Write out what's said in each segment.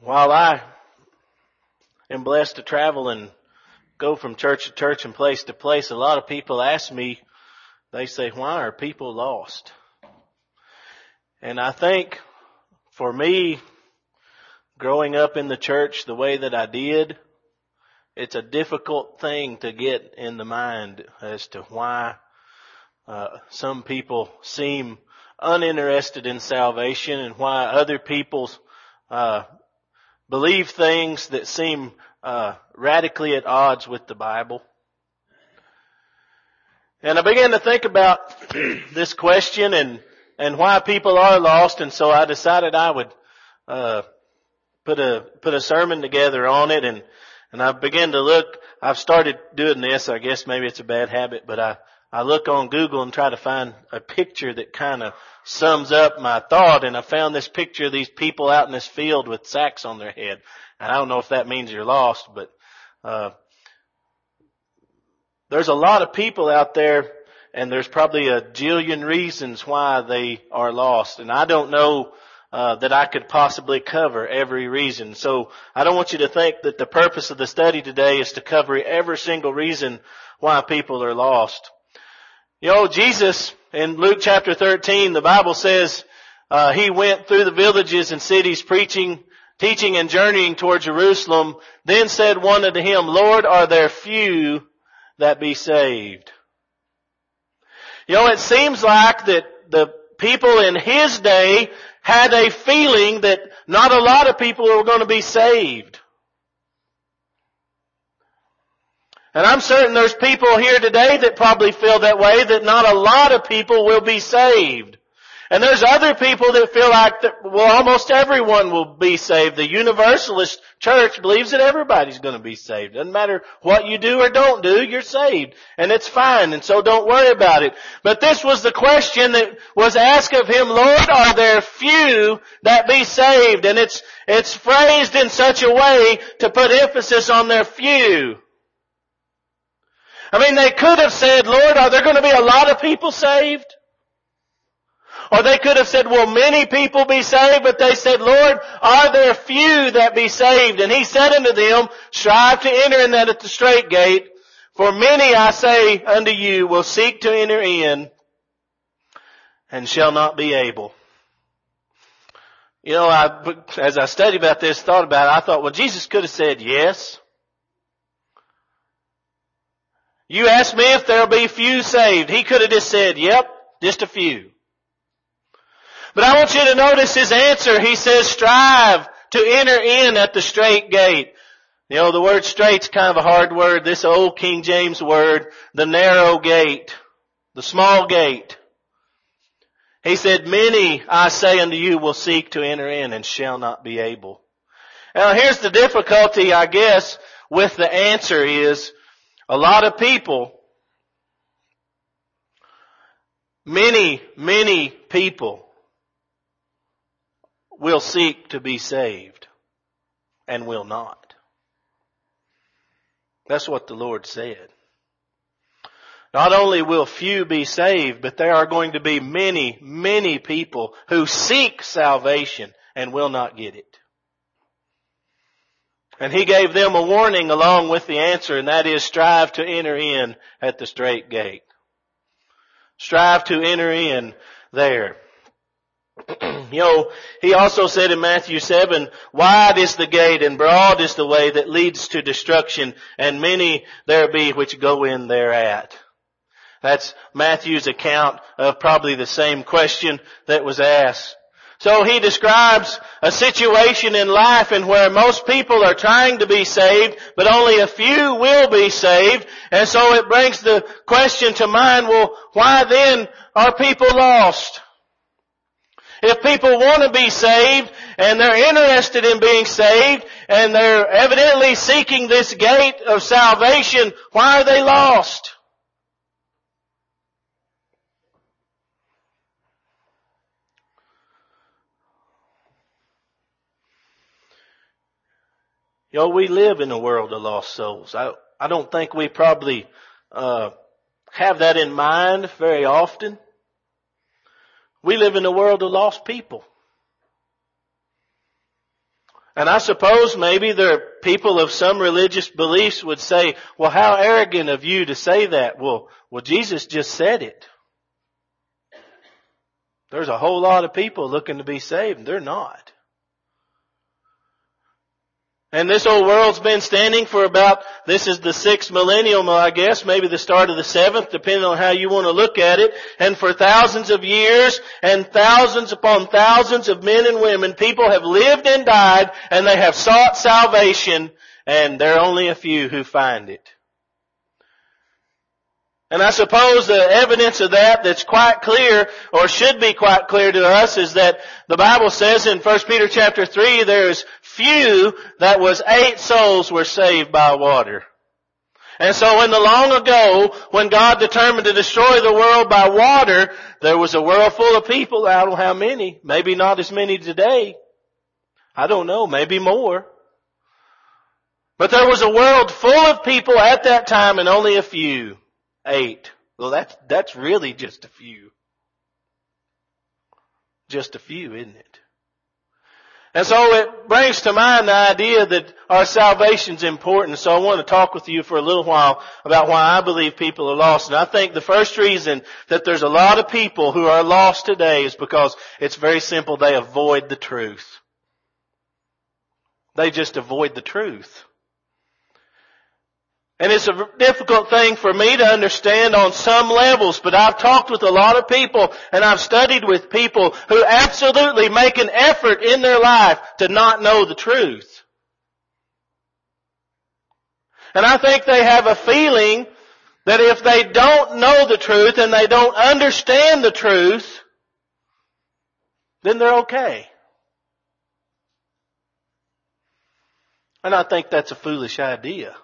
While I am blessed to travel and go from church to church and place to place, a lot of people ask me, they say, why are people lost? And I think for me, growing up in the church the way that I did, it's a difficult thing to get in the mind as to why some people seem uninterested in salvation and why other people believe things that seem radically at odds with the Bible. And I began to think about this question and why people are lost, and so I decided I would put a sermon together on it, and I began to look. I've started doing this. I guess maybe it's a bad habit, but I look on Google and try to find a picture that kind of sums up my thought, and I found this picture of these people out in this field with sacks on their head. And I don't know if that means you're lost, but there's a lot of people out there, and there's probably a jillion reasons why they are lost. And I don't know that I could possibly cover every reason. So I don't want you to think that the purpose of the study today is to cover every single reason why people are lost. You know, Jesus, in Luke chapter 13, the Bible says He went through the villages and cities preaching, teaching and journeying toward Jerusalem. Then said one unto Him, Lord, are there few that be saved? You know, it seems like that the people in His day had a feeling that not a lot of people were going to be saved. And I'm certain there's people here today that probably feel that way, that not a lot of people will be saved. And there's other people that feel like that, well, almost everyone will be saved. The Universalist Church believes that everybody's going to be saved. Doesn't matter what you do or don't do, you're saved. And it's fine, and so don't worry about it. But this was the question that was asked of Him, Lord, are there few that be saved? And it's phrased in such a way to put emphasis on their few. I mean, they could have said, Lord, are there going to be a lot of people saved? Or they could have said, will many people be saved? But they said, Lord, are there few that be saved? And He said unto them, strive to enter in that at the strait gate. For many, I say unto you, will seek to enter in and shall not be able. You know, as I studied about this, thought about it, I thought, well, Jesus could have said yes. You asked me if there'll be few saved. He could have just said, yep, just a few. But I want you to notice His answer. He says, strive to enter in at the strait gate. You know, the word strait's kind of a hard word. This old King James word, the narrow gate, the small gate. He said, many, I say unto you, will seek to enter in and shall not be able. Now here's the difficulty, I guess, with the answer is, a lot of people, many people will seek to be saved and will not. That's what the Lord said. Not only will few be saved, but there are going to be many people who seek salvation and will not get it. And He gave them a warning along with the answer, and that is strive to enter in at the strait gate. Strive to enter in there. You know, He also said in Matthew 7, wide is the gate and broad is the way that leads to destruction, and many there be which go in thereat. That's Matthew's account of probably the same question that was asked. So He describes a situation in life in where most people are trying to be saved, but only a few will be saved. And so it brings the question to mind, well, why then are people lost? If people want to be saved and they're interested in being saved and they're evidently seeking this gate of salvation, why are they lost? You know, we live in a world of lost souls. I don't think we probably have that in mind very often. We live in a world of lost people. And I suppose maybe there are people of some religious beliefs would say, well, how arrogant of you to say that. Well, Jesus just said it. There's a whole lot of people looking to be saved, and they're not. And this old world's been standing for this is the 6th millennium, I guess, maybe the start of the 7th, depending on how you want to look at it. And for thousands of years and thousands upon thousands of men and women, people have lived and died, and they have sought salvation, and there are only a few who find it. And I suppose the evidence of that's quite clear, or should be quite clear to us, is that the Bible says in 1 Peter chapter 3, there's few, that was 8 souls were saved by water. And so in the long ago, when God determined to destroy the world by water, there was a world full of people. I don't know how many. Maybe not as many today. I don't know. Maybe more. But there was a world full of people at that time, and only a few. 8. Well, that's really just a few. Just a few, isn't it? And so it brings to mind the idea that our salvation's important. So I want to talk with you for a little while about why I believe people are lost. And I think the first reason that there's a lot of people who are lost today is because it's very simple. They avoid the truth. They just avoid the truth. And it's a difficult thing for me to understand on some levels, but I've talked with a lot of people and I've studied with people who absolutely make an effort in their life to not know the truth. And I think they have a feeling that if they don't know the truth and they don't understand the truth, then they're okay. And I think that's a foolish idea.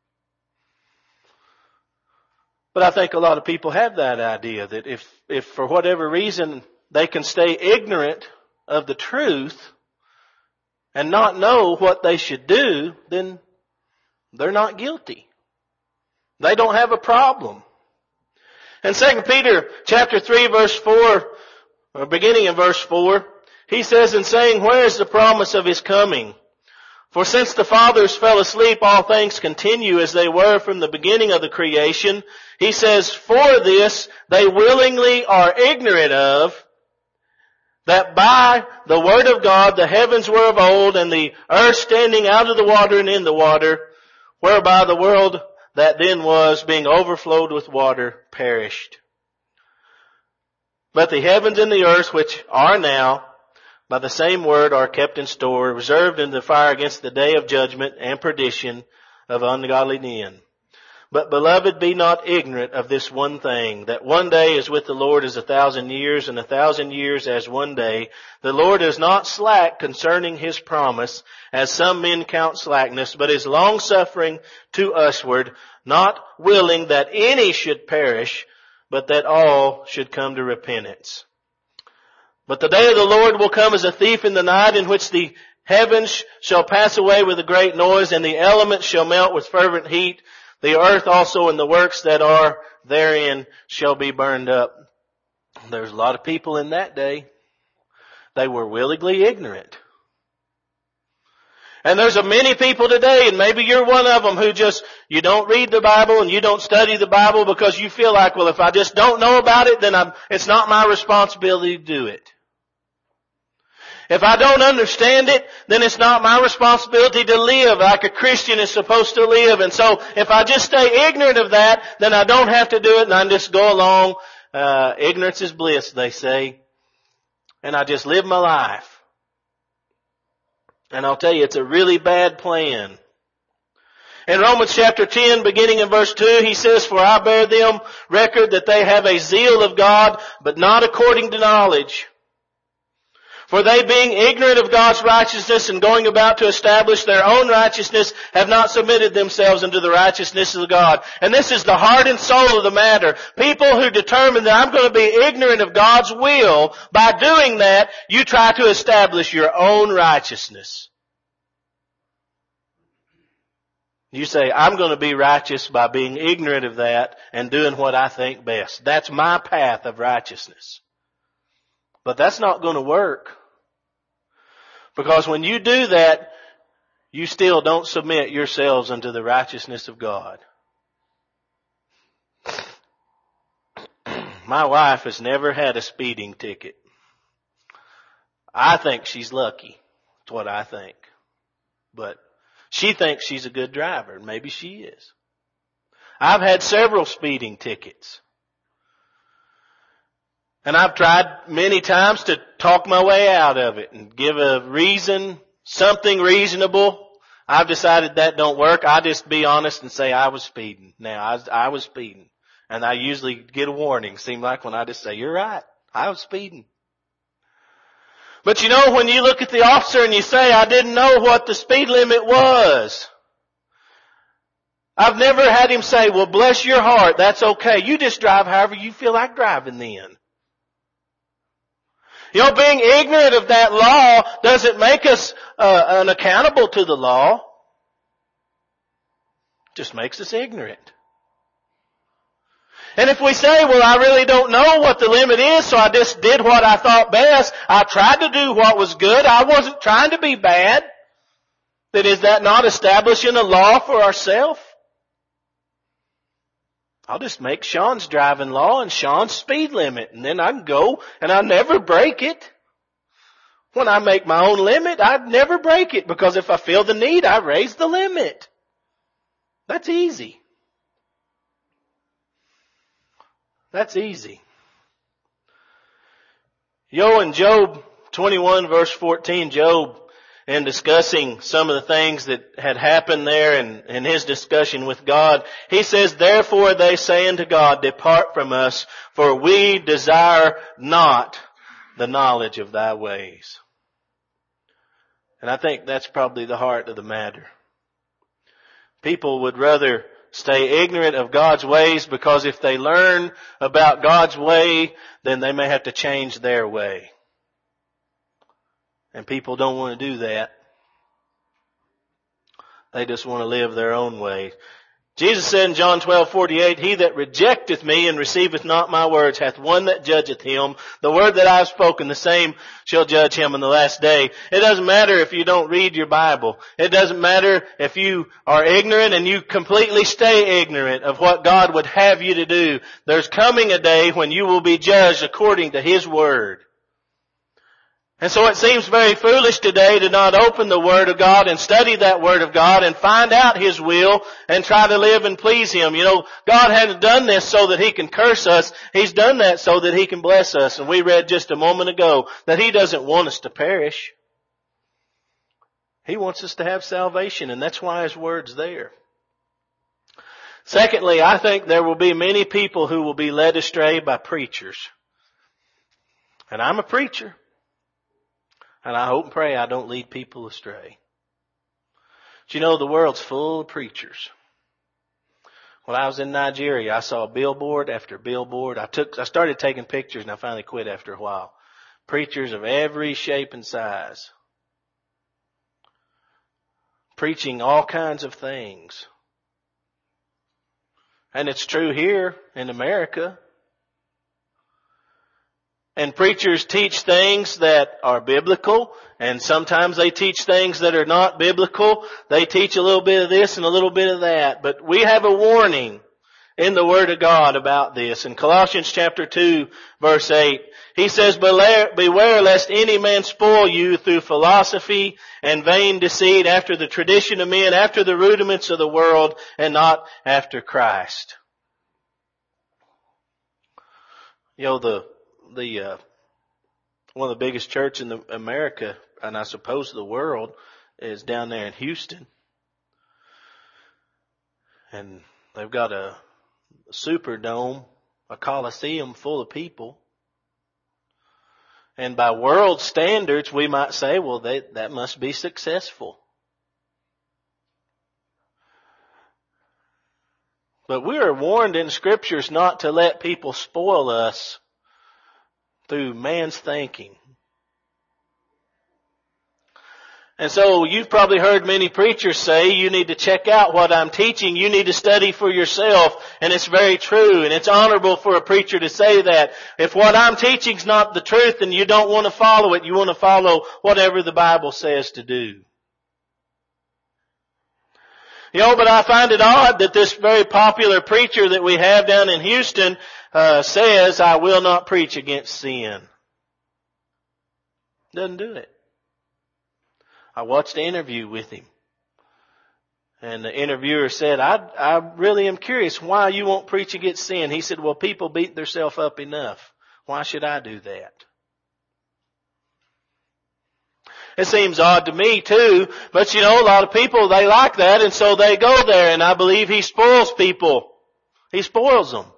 But I think a lot of people have that idea that if for whatever reason they can stay ignorant of the truth and not know what they should do, then they're not guilty. They don't have a problem. In 2 Peter chapter 3 verse 4, or beginning in verse 4, he says, in saying, where is the promise of His coming? For since the fathers fell asleep, all things continue as they were from the beginning of the creation. He says, for this they willingly are ignorant of, that by the word of God the heavens were of old, and the earth standing out of the water and in the water, whereby the world that then was, being overflowed with water, perished. But the heavens and the earth, which are now, by the same word are kept in store, reserved in the fire against the day of judgment and perdition of ungodly men. But beloved, be not ignorant of this one thing, that one day is with the Lord as 1,000 years, and 1,000 years as one day. The Lord is not slack concerning His promise, as some men count slackness, but is longsuffering to usward, not willing that any should perish, but that all should come to repentance. But the day of the Lord will come as a thief in the night, in which the heavens shall pass away with a great noise, and the elements shall melt with fervent heat. The earth also and the works that are therein shall be burned up. There's a lot of people in that day. They were willingly ignorant. And there's many people today, and maybe you're one of them, who you don't read the Bible and you don't study the Bible because you feel like, well, if I just don't know about it, then it's not my responsibility to do it. If I don't understand it, then it's not my responsibility to live like a Christian is supposed to live. And so if I just stay ignorant of that, then I don't have to do it and I just go along. Ignorance is bliss, they say. And I just live my life. And I'll tell you, it's a really bad plan. In Romans chapter 10, beginning in verse 2, he says, for I bear them record that they have a zeal of God, but not according to knowledge. For they, being ignorant of God's righteousness and going about to establish their own righteousness, have not submitted themselves unto the righteousness of God. And this is the heart and soul of the matter. People who determine that I'm going to be ignorant of God's will, by doing that, you try to establish your own righteousness. You say, I'm going to be righteous by being ignorant of that and doing what I think best. That's my path of righteousness. But that's not going to work. Because when you do that, you still don't submit yourselves unto the righteousness of God. My wife has never had a speeding ticket. I think she's lucky. That's what I think. But she thinks she's a good driver, and maybe she is. I've had several speeding tickets. And I've tried many times to talk my way out of it and give a reason, something reasonable. I've decided that don't work. I just be honest and say I was speeding. Now, I was speeding. And I usually get a warning. Seems like when I just say, you're right, I was speeding. But you know, when you look at the officer and you say, I didn't know what the speed limit was. I've never had him say, well, bless your heart, that's okay. You just drive however you feel like driving then. You know, being ignorant of that law doesn't make us unaccountable to the law. It just makes us ignorant. And if we say, well, I really don't know what the limit is, so I just did what I thought best. I tried to do what was good. I wasn't trying to be bad. Then is that not establishing a law for ourselves? I'll just make Sean's driving law and Sean's speed limit, and then I can go and I'll never break it. When I make my own limit, I'd never break it, because if I feel the need, I raise the limit. That's easy. That's easy. In Job 21 verse 14, Job, in discussing some of the things that had happened there in his discussion with God, he says, therefore they say unto God, depart from us, for we desire not the knowledge of thy ways. And I think that's probably the heart of the matter. People would rather stay ignorant of God's ways, because if they learn about God's way, then they may have to change their way. And people don't want to do that. They just want to live their own way. Jesus said in John 12:48, he that rejecteth me and receiveth not my words hath one that judgeth him. The word that I have spoken, the same shall judge him in the last day. It doesn't matter if you don't read your Bible. It doesn't matter if you are ignorant and you completely stay ignorant of what God would have you to do. There's coming a day when you will be judged according to His word. And so it seems very foolish today to not open the Word of God and study that Word of God and find out His will and try to live and please Him. You know, God hasn't done this so that He can curse us. He's done that so that He can bless us. And we read just a moment ago that He doesn't want us to perish. He wants us to have salvation, and that's why His Word's there. Secondly, I think there will be many people who will be led astray by preachers. And I'm a preacher. And I hope and pray I don't lead people astray. But you know, the world's full of preachers. When I was in Nigeria, I saw billboard after billboard. I started taking pictures, and I finally quit after a while. Preachers of every shape and size. Preaching all kinds of things. And it's true here in America. And preachers teach things that are biblical, and sometimes they teach things that are not biblical. They teach a little bit of this and a little bit of that. But we have a warning in the Word of God about this. In Colossians chapter 2, verse 8, he says, beware lest any man spoil you through philosophy and vain deceit, after the tradition of men, after the rudiments of the world, and not after Christ. You know, one of the biggest churches in America, and I suppose the world, is down there in Houston. And they've got a Superdome, a Coliseum full of people. And by world standards, we might say, well, that must be successful. But we are warned in Scriptures not to let people spoil us through man's thinking. And so you've probably heard many preachers say, you need to check out what I'm teaching. You need to study for yourself. And it's very true. And it's honorable for a preacher to say that. If what I'm teaching is not the truth, then you don't want to follow it. You want to follow whatever the Bible says to do. But I find it odd that this very popular preacher that we have down in Houston says, I will not preach against sin. Doesn't do it. I watched an interview with him. And the interviewer said, I really am curious why you won't preach against sin. He said, well, people beat themselves up enough. Why should I do that? It seems odd to me too, but a lot of people, they like that, and so they go there, and I believe he spoils people. He spoils them.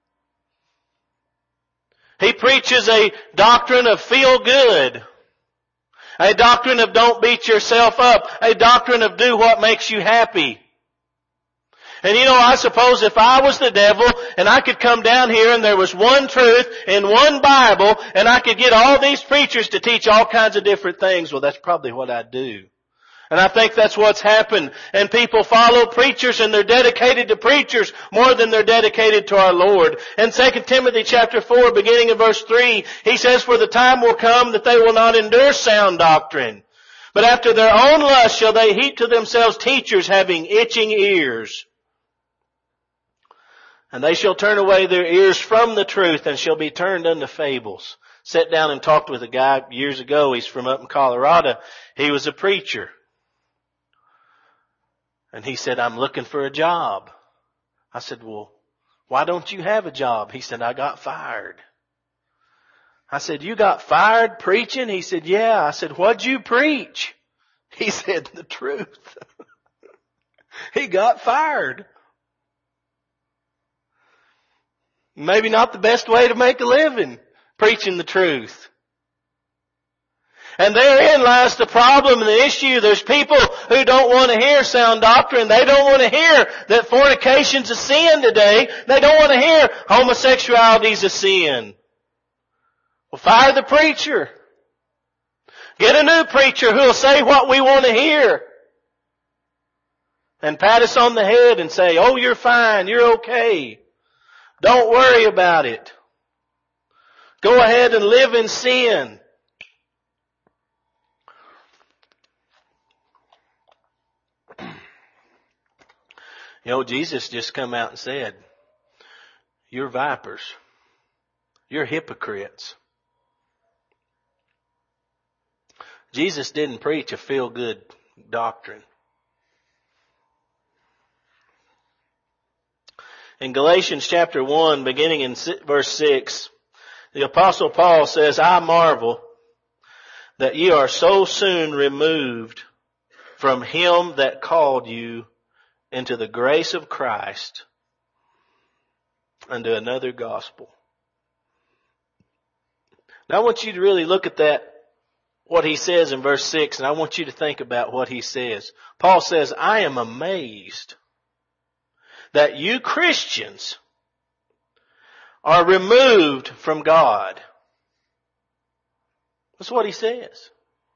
He preaches a doctrine of feel good. A doctrine of don't beat yourself up. A doctrine of do what makes you happy. And I suppose if I was the devil and I could come down here and there was one truth in one Bible and I could get all these preachers to teach all kinds of different things, well, that's probably what I'd do. And I think that's what's happened. And people follow preachers and they're dedicated to preachers more than they're dedicated to our Lord. In 2 Timothy chapter 4, beginning in verse 3, he says, for the time will come that they will not endure sound doctrine, but after their own lust shall they heap to themselves teachers having itching ears. And they shall turn away their ears from the truth and shall be turned unto fables. Sat down and talked with a guy years ago. He's from up in Colorado. He was a preacher. And he said, I'm looking for a job. I said, well, why don't you have a job? He said, I got fired. I said, you got fired preaching? He said, yeah. I said, what'd you preach? He said, the truth. He got fired. Maybe not the best way to make a living, preaching the truth. And therein lies the problem and the issue. There's people who don't want to hear sound doctrine. They don't want to hear that fornication's a sin today. They don't want to hear homosexuality's a sin. Well, fire the preacher. Get a new preacher who'll say what we want to hear. And pat us on the head and say, oh, you're fine, you're okay. Don't worry about it. Go ahead and live in sin. Jesus just come out and said, you're vipers. You're hypocrites. Jesus didn't preach a feel-good doctrine. In Galatians chapter 1, beginning in verse 6, the Apostle Paul says, I marvel that ye are so soon removed from him that called you into the grace of Christ unto another gospel. Now I want you to really look at that, what he says in verse 6, and I want you to think about what he says. Paul says, I am amazed that you Christians are removed from God. That's what he says.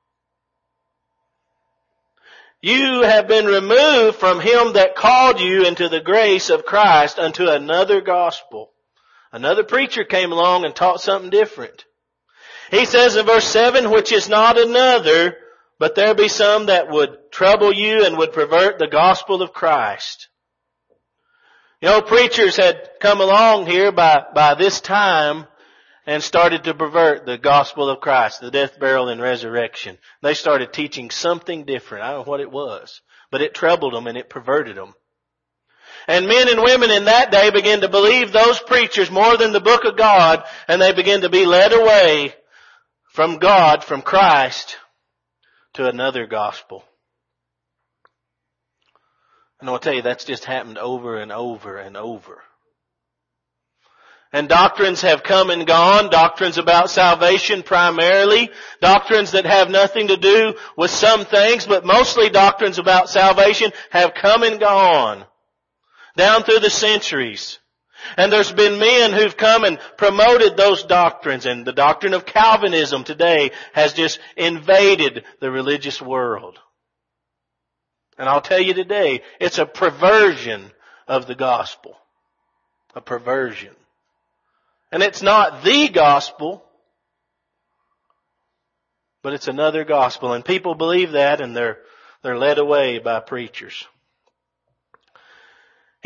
You have been removed from him that called you into the grace of Christ unto another gospel. Another preacher came along and taught something different. He says in verse 7, which is not another, but there be some that would trouble you and would pervert the gospel of Christ. Preachers had come along here by this time and started to pervert the gospel of Christ, the death, burial, and resurrection. They started teaching something different. I don't know what it was, but it troubled them and it perverted them. And men and women in that day began to believe those preachers more than the book of God, and they began to be led away from God, from Christ, to another gospel. And I'll tell you, that's just happened over and over and over. And doctrines have come and gone, doctrines about salvation primarily, doctrines that have nothing to do with some things, but mostly doctrines about salvation have come and gone down through the centuries. And there's been men who've come and promoted those doctrines, and the doctrine of Calvinism today has just invaded the religious world. And I'll tell you today, it's a perversion of the gospel. A perversion. And it's not the gospel, but it's another gospel. And people believe that, and they're led away by preachers.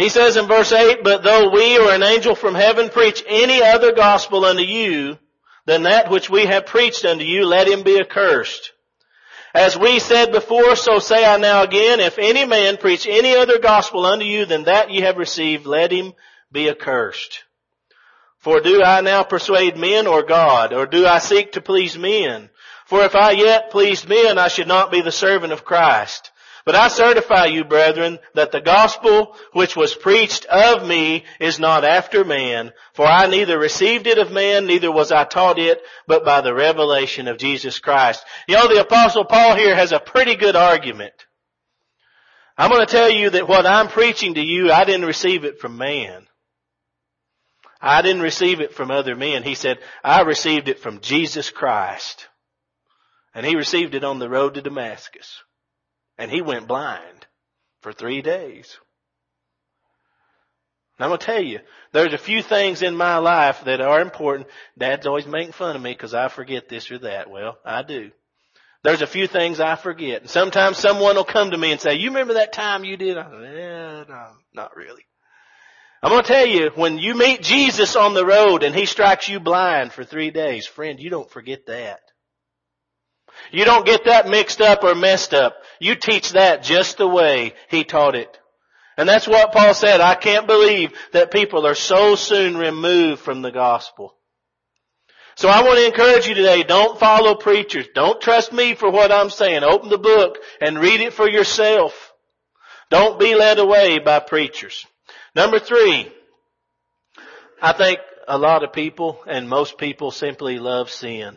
He says in verse 8, but though we or an angel from heaven preach any other gospel unto you than that which we have preached unto you, let him be accursed. As we said before, so say I now again, if any man preach any other gospel unto you than that ye have received, let him be accursed. For do I now persuade men or God, or do I seek to please men? For if I yet pleased men, I should not be the servant of Christ. But I certify you, brethren, that the gospel which was preached of me is not after man. For I neither received it of man, neither was I taught it, but by the revelation of Jesus Christ. You know, the Apostle Paul here has a pretty good argument. I'm going to tell you that what I'm preaching to you, I didn't receive it from man. I didn't receive it from other men. He said, I received it from Jesus Christ. And he received it on the road to Damascus. And he went blind for 3 days. And I'm going to tell you, there's a few things in my life that are important. Dad's always making fun of me because I forget this or that. Well, I do. There's a few things I forget. And sometimes someone will come to me and say, you remember that time you did? I go, no, not really. I'm going to tell you, when you meet Jesus on the road and he strikes you blind for 3 days, friend, you don't forget that. You don't get that mixed up or messed up. You teach that just the way he taught it. And that's what Paul said. I can't believe that people are so soon removed from the gospel. So I want to encourage you today, don't follow preachers. Don't trust me for what I'm saying. Open the book and read it for yourself. Don't be led away by preachers. Number 3, I think a lot of people and most people simply love sin.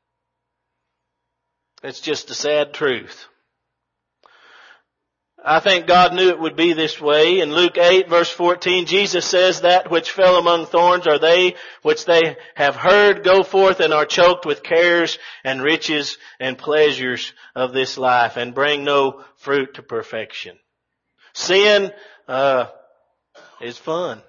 It's just a sad truth. I think God knew it would be this way. In Luke 8 verse 14, Jesus says, that which fell among thorns are they which they have heard go forth and are choked with cares and riches and pleasures of this life and bring no fruit to perfection. Sin is fun.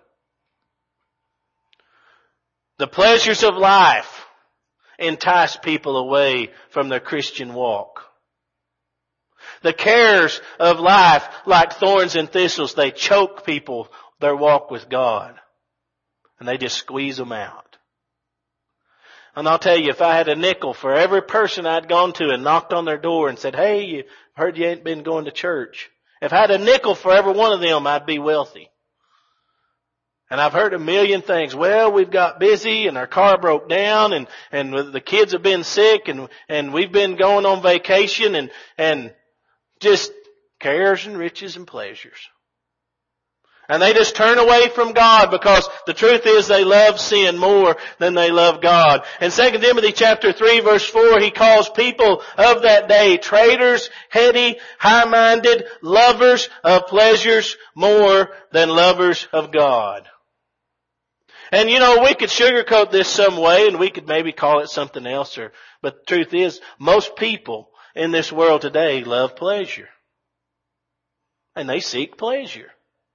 The pleasures of life entice people away from their Christian walk. The cares of life, like thorns and thistles, they choke people, their walk with God. And they just squeeze them out. And I'll tell you, if I had a nickel for every person I'd gone to and knocked on their door and said, hey, you heard you ain't been going to church. If I had a nickel for every one of them, I'd be wealthy. And I've heard a million things. Well, we've got busy and our car broke down and the kids have been sick and we've been going on vacation and just cares and riches and pleasures. And they just turn away from God because the truth is they love sin more than they love God. In 2 Timothy chapter 3 verse 4, he calls people of that day traitors, heady, high-minded, lovers of pleasures more than lovers of God. And you know, we could sugarcoat this some way and we could maybe call it something else, but the truth is, most people in this world today love pleasure. And they seek pleasure.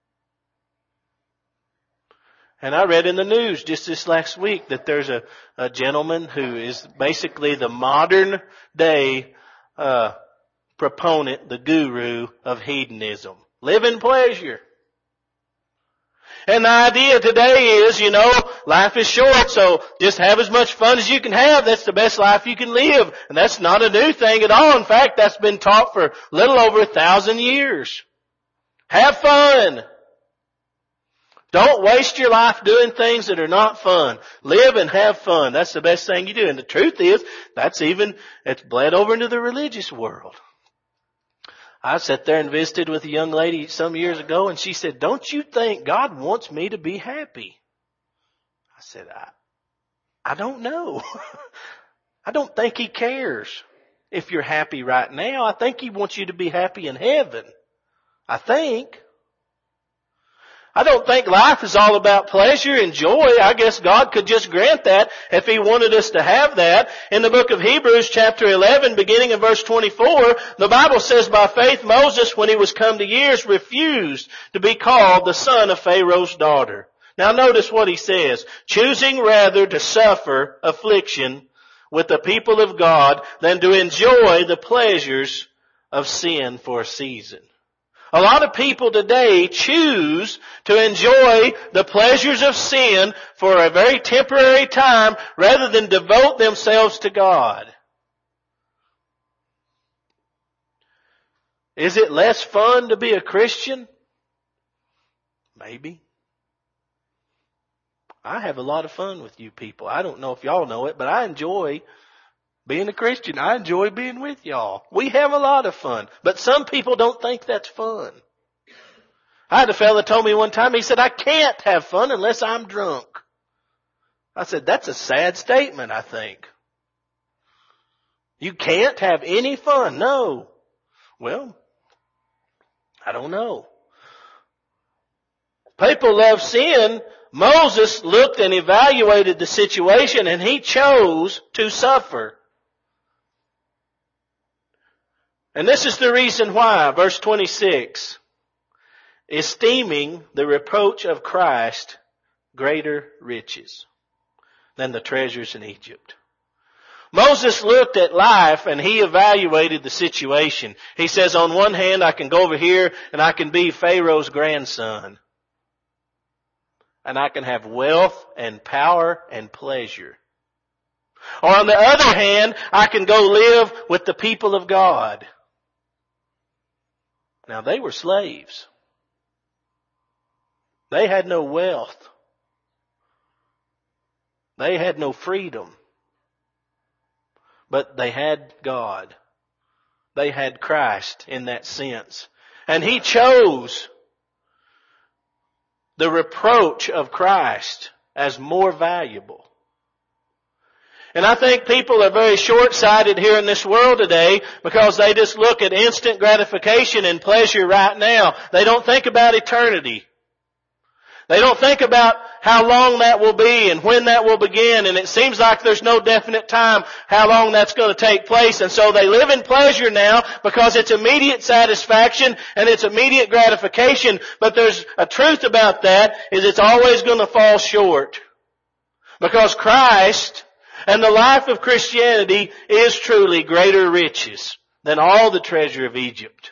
And I read in the news just this last week that there's a gentleman who is basically the modern day proponent, the guru of hedonism. Live in pleasure. And the idea today is, you know, life is short, so just have as much fun as you can have. That's the best life you can live. And that's not a new thing at all. In fact, that's been taught for a little over 1,000 years. Have fun. Don't waste your life doing things that are not fun. Live and have fun. That's the best thing you do. And the truth is, it's bled over into the religious world. I sat there and visited with a young lady some years ago and she said, don't you think God wants me to be happy? I said, I don't know. I don't think He cares if you're happy right now. I think He wants you to be happy in heaven. I think. I don't think life is all about pleasure and joy. I guess God could just grant that if He wanted us to have that. In the book of Hebrews chapter 11, beginning in verse 24, the Bible says, by faith Moses, when he was come to years, refused to be called the son of Pharaoh's daughter. Now notice what he says, choosing rather to suffer affliction with the people of God than to enjoy the pleasures of sin for a season. A lot of people today choose to enjoy the pleasures of sin for a very temporary time rather than devote themselves to God. Is it less fun to be a Christian? Maybe. I have a lot of fun with you people. I don't know if y'all know it, but I enjoy being a Christian. I enjoy being with y'all. We have a lot of fun. But some people don't think that's fun. I had a fella told me one time, he said, I can't have fun unless I'm drunk. I said, that's a sad statement, I think. You can't have any fun? No. Well, I don't know. People love sin. Moses looked and evaluated the situation and he chose to suffer. And this is the reason why. Verse 26. Esteeming the reproach of Christ greater riches than the treasures in Egypt. Moses looked at life and he evaluated the situation. He says, on one hand, I can go over here and I can be Pharaoh's grandson. And I can have wealth and power and pleasure. Or on the other hand, I can go live with the people of God. Now they were slaves. They had no wealth. They had no freedom. But they had God. They had Christ in that sense. And he chose the reproach of Christ as more valuable. And I think people are very short-sighted here in this world today because they just look at instant gratification and pleasure right now. They don't think about eternity. They don't think about how long that will be and when that will begin. And it seems like there's no definite time how long that's going to take place. And so they live in pleasure now because it's immediate satisfaction and it's immediate gratification. But there's a truth about that is it's always going to fall short. Because Christ and the life of Christianity is truly greater riches than all the treasure of Egypt.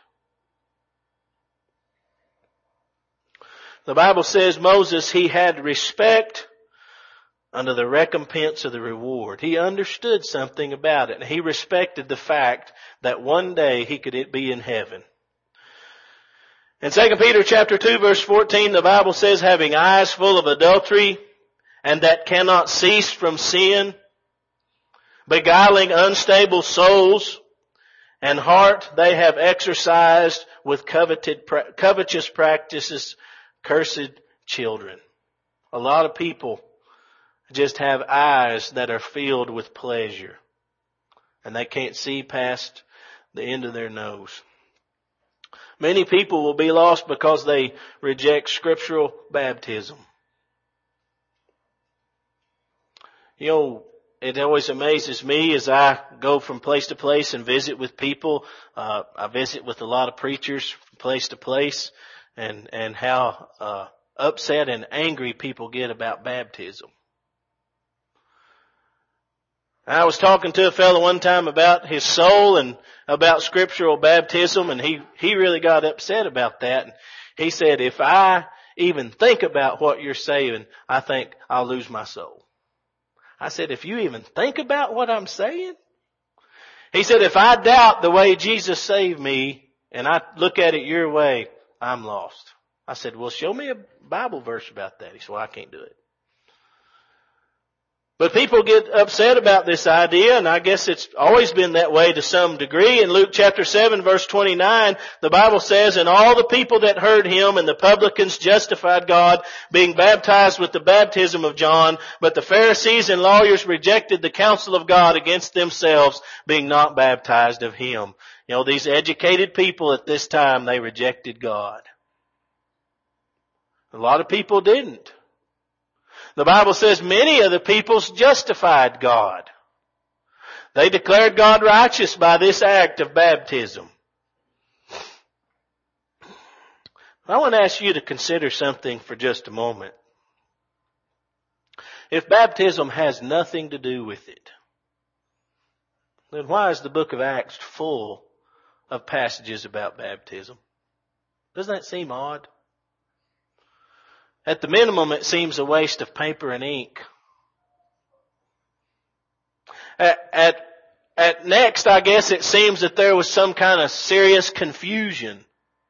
The Bible says Moses, he had respect under the recompense of the reward. He understood something about it. And he respected the fact that one day he could be in heaven. In 2 Peter chapter 2 verse 14, the Bible says, having eyes full of adultery and that cannot cease from sin, beguiling unstable souls, and heart they have exercised with covetous practices, cursed children. A lot of people just have eyes that are filled with pleasure. And they can't see past the end of their nose. Many people will be lost because they reject scriptural baptism. You know, it always amazes me as I go from place to place and visit with people. I visit with a lot of preachers from place to place. And how upset and angry people get about baptism. I was talking to a fellow one time about his soul and about scriptural baptism, and he really got upset about that. And he said, if I even think about what you're saying, I think I'll lose my soul. I said, if you even think about what I'm saying? He said, if I doubt the way Jesus saved me and I look at it your way, I'm lost. I said, well, show me a Bible verse about that. He said, well, I can't do it. But people get upset about this idea, and I guess it's always been that way to some degree. In Luke chapter 7 verse 29, the Bible says, and all the people that heard him and the publicans justified God, being baptized with the baptism of John, but the Pharisees and lawyers rejected the counsel of God against themselves, being not baptized of him. You know, these educated people at this time, they rejected God. A lot of people didn't. The Bible says many of the peoples justified God. They declared God righteous by this act of baptism. I want to ask you to consider something for just a moment. If baptism has nothing to do with it, then why is the book of Acts full of passages about baptism? Doesn't that seem odd? At the minimum, it seems a waste of paper and ink. At next, I guess it seems that there was some kind of serious confusion.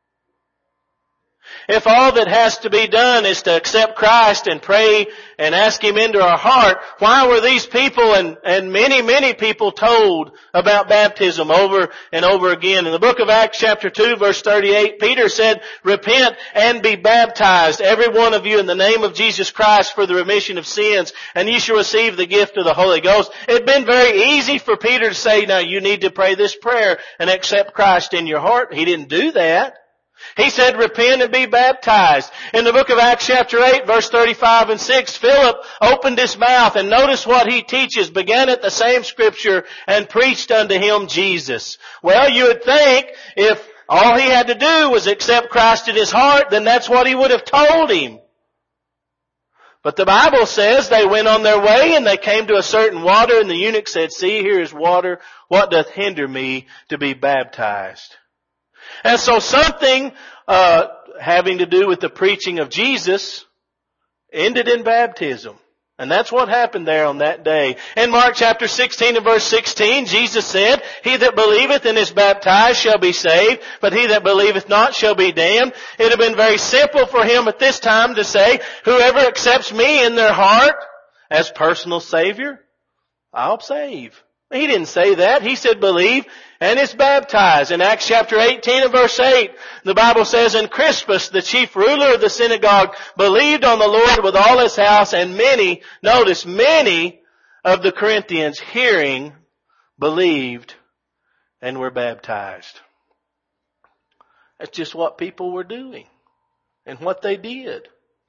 If all that has to be done is to accept Christ and pray and ask Him into our heart, why were these people and many people told about baptism over and over again? In the book of Acts chapter 2 verse 38, Peter said, "Repent and be baptized, every one of you, in the name of Jesus Christ for the remission of sins, and ye shall receive the gift of the Holy Ghost." It had been very easy for Peter to say, "Now you need to pray this prayer and accept Christ in your heart." He didn't do that. He said, "Repent and be baptized." In the book of Acts chapter 8 verse 35 and 6, Philip opened his mouth, and notice what he teaches, began at the same scripture and preached unto him Jesus. Well, you would think if all he had to do was accept Christ in his heart, then that's what he would have told him. But the Bible says they went on their way and they came to a certain water, and the eunuch said, "See, here is water. What doth hinder me to be baptized?" And so something having to do with the preaching of Jesus ended in baptism. And that's what happened there on that day. In Mark chapter 16 and verse 16, Jesus said, "He that believeth and is baptized shall be saved, but he that believeth not shall be damned." It had been very simple for him at this time to say, "Whoever accepts me in their heart as personal Savior, I'll save." He didn't say that. He said, "Believe and is baptized." In Acts chapter 18 and verse 8, the Bible says, "And Crispus, the chief ruler of the synagogue, believed on the Lord with all his house, and many," notice, "many of the Corinthians hearing believed and were baptized." That's just what people were doing and what they did.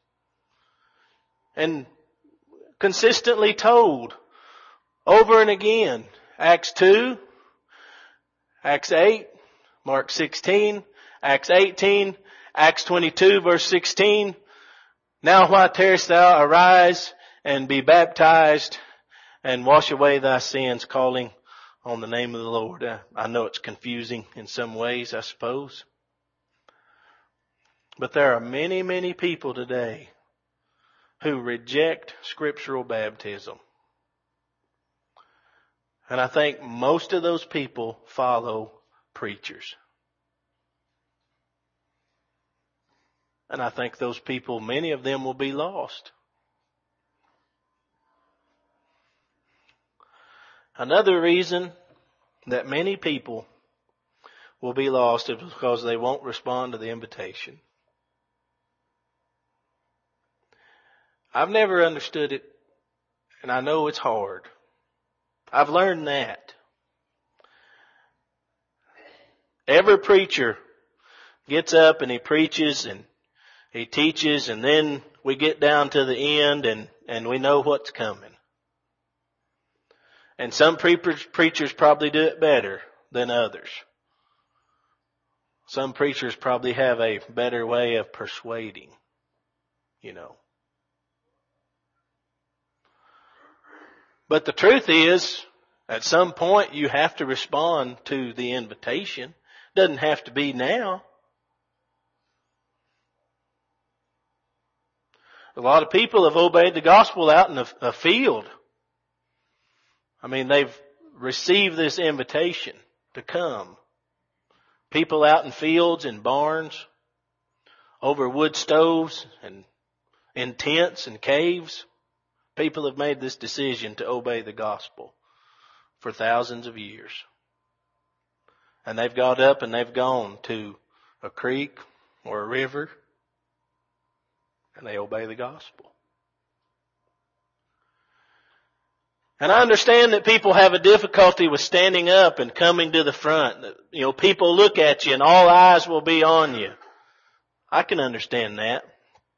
And consistently told over and again. Acts 2, Acts 8, Mark 16, Acts 18, Acts 22 verse 16. "Now why tarriest thou? Arise and be baptized and wash away thy sins, calling on the name of the Lord." I know it's confusing in some ways, I suppose. But there are many people today who reject scriptural baptism. And I think most of those people follow preachers. And I think those people, many of them will be lost. Another reason that many people will be lost is because they won't respond to the invitation. I've never understood it, and I know it's hard. I've learned that. Every preacher gets up and he preaches and he teaches, and then we get down to the end and we know what's coming. And some preachers probably do it better than others. Some preachers probably have a better way of persuading, But the truth is, at some point you have to respond to the invitation. Doesn't have to be now. A lot of people have obeyed the gospel out in a field. I mean, they've received this invitation to come. People out in fields and barns, over wood stoves and in tents and caves. People have made this decision to obey the gospel for thousands of years. And they've got up and they've gone to a creek or a river and they obey the gospel. And I understand that people have a difficulty with standing up and coming to the front. People look at you and all eyes will be on you. I can understand that.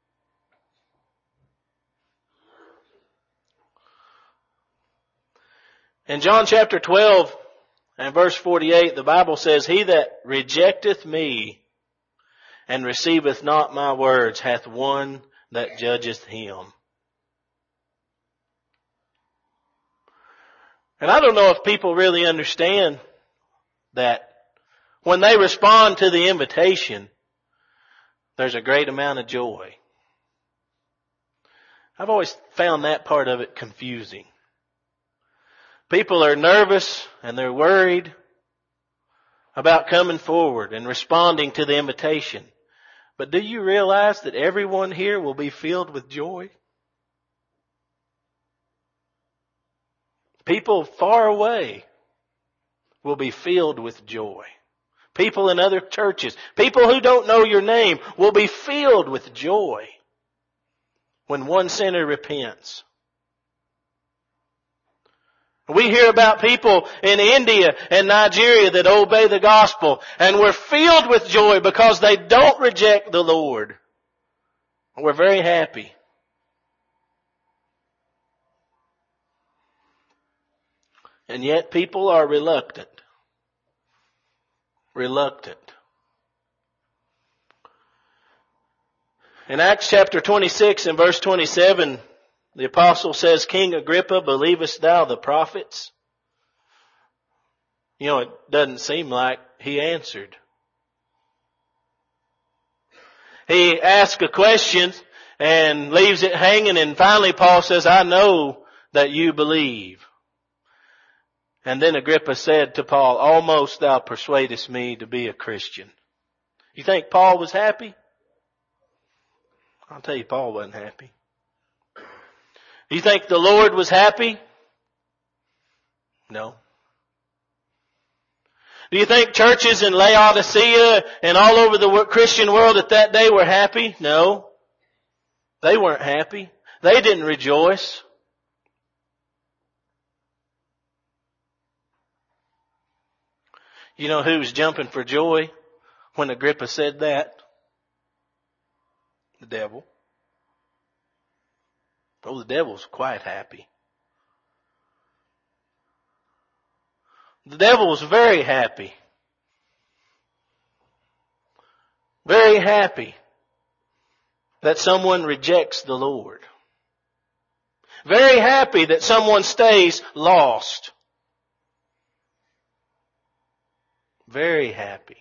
In John chapter 12 and verse 48, the Bible says, "He that rejecteth me and receiveth not my words hath one that judgeth him." And I don't know if people really understand that when they respond to the invitation, there's a great amount of joy. I've always found that part of it confusing. People are nervous and they're worried about coming forward and responding to the invitation. But do you realize that everyone here will be filled with joy? People far away will be filled with joy. People in other churches, people who don't know your name will be filled with joy when one sinner repents. We hear about people in India and Nigeria that obey the gospel, and we're filled with joy because they don't reject the Lord. We're very happy. And yet people are reluctant. In Acts chapter 26 and verse 27, the apostle says, King Agrippa, believest thou the prophets? You know, it doesn't seem like he answered. He asks a question and leaves it hanging, and finally Paul says, I know that you believe. And then Agrippa said to Paul, almost thou persuadest me to be a Christian. You think Paul was happy? I'll tell you, Paul wasn't happy. Do you think the Lord was happy? No. Do you think churches in Laodicea and all over the Christian world at that day were happy? No. They weren't happy. They didn't rejoice. You know who was jumping for joy when Agrippa said that? The devil. Oh, the devil's quite happy. The devil was very happy. Very happy that someone rejects the Lord. Very happy that someone stays lost. Very happy.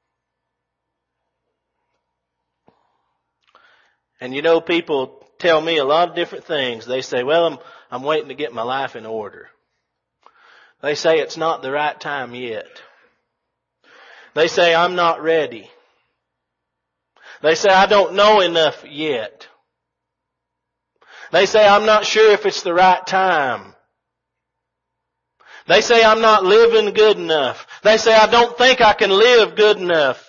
And you know, people tell me a lot of different things. They say, well, I'm waiting to get my life in order. They say it's not the right time yet. They say I'm not ready. They say I don't know enough yet. They say I'm not sure if it's the right time. They say I'm not living good enough. They say I don't think I can live good enough.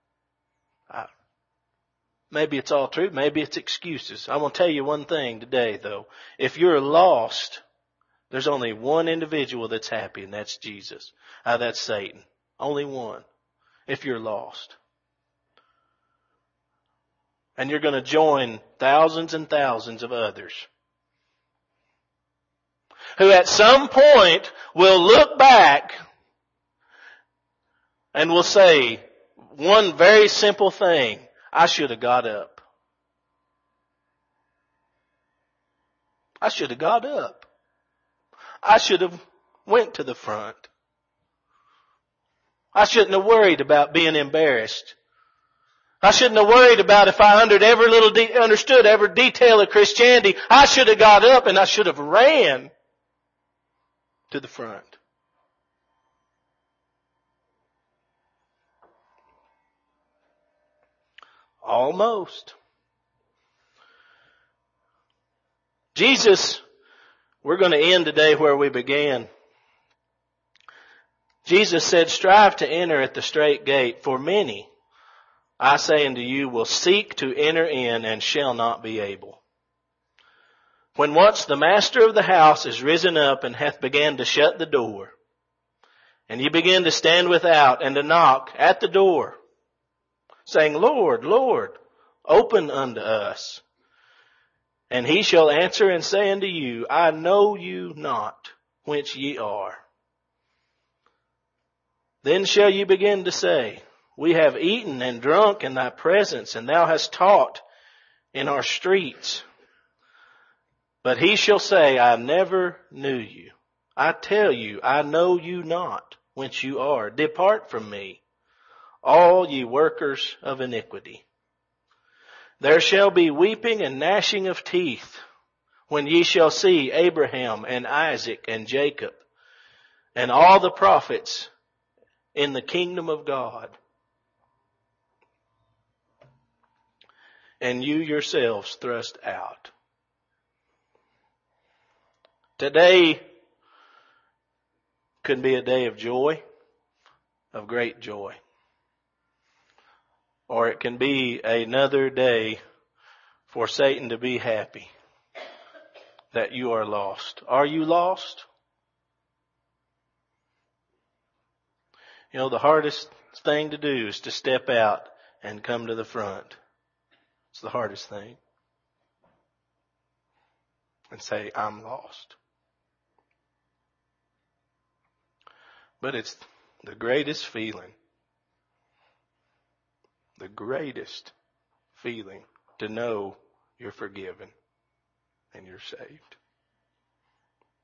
Maybe it's all true. Maybe it's excuses. I want to tell you one thing today, though. If you're lost, there's only one individual that's happy, and that's Jesus. That's Satan. Only one. If you're lost. And you're going to join thousands and thousands of others who at some point will look back and will say one very simple thing. I should have got up. I should have got up. I should have went to the front. I shouldn't have worried about being embarrassed. I shouldn't have worried about if I understood every detail of Christianity. I should have got up and I should have ran to the front. Almost. Jesus, we're going to end today where we began. Jesus said, strive to enter at the strait gate, for many, I say unto you, will seek to enter in and shall not be able. When once the master of the house is risen up and hath began to shut the door, and ye begin to stand without and to knock at the door, saying, Lord, Lord, open unto us. And he shall answer and say unto you, I know you not whence ye are. Then shall you begin to say, we have eaten and drunk in thy presence, and thou hast taught in our streets. But he shall say, I never knew you. I tell you, I know you not whence you are. Depart from me, all ye workers of iniquity. There shall be weeping and gnashing of teeth when ye shall see Abraham and Isaac and Jacob and all the prophets in the kingdom of God, and you yourselves thrust out. Today could be a day of joy, of great joy. Or it can be another day for Satan to be happy that you are lost. Are you lost? You know, the hardest thing to do is to step out and come to the front. It's the hardest thing. And say, I'm lost. But it's the greatest feeling. The greatest feeling to know you're forgiven and you're saved.